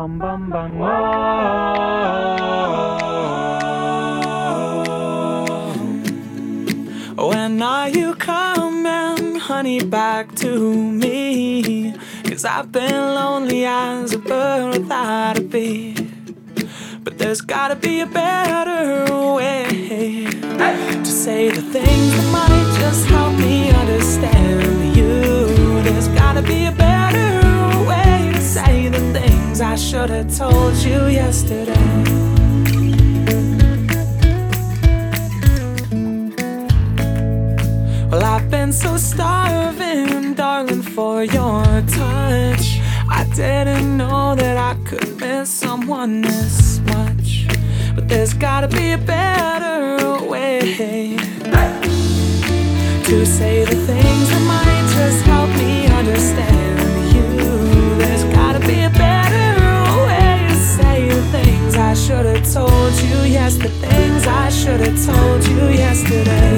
bum bum bum. When are you coming, honey, back to me? 'Cause I've been lonely as a bird without a bee. But there's gotta be a better way to say the things that might just help me understand you. There's gotta be a better way to say the things I should have told you yesterday. Well, I've been so starving, darling, for your touch. I didn't know that I could miss someone this much. But there's gotta be a better way to say the things that might just help me understand you. There's gotta be a better way to say the things I should have told you. Yes, the things I should have told you yesterday.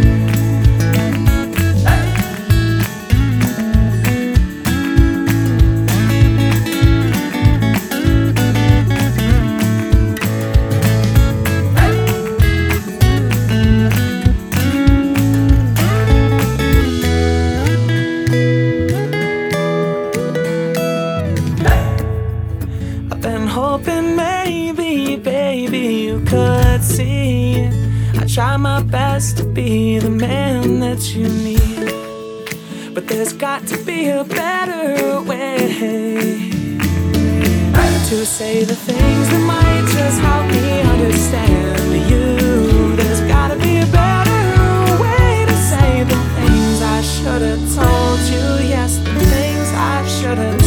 Hoping maybe, baby, you could see I try my best to be the man that you need. But there's got to be a better way to say the things that might just help me understand you. There's gotta be a better way to say the things I should have told you. Yes, the things I should have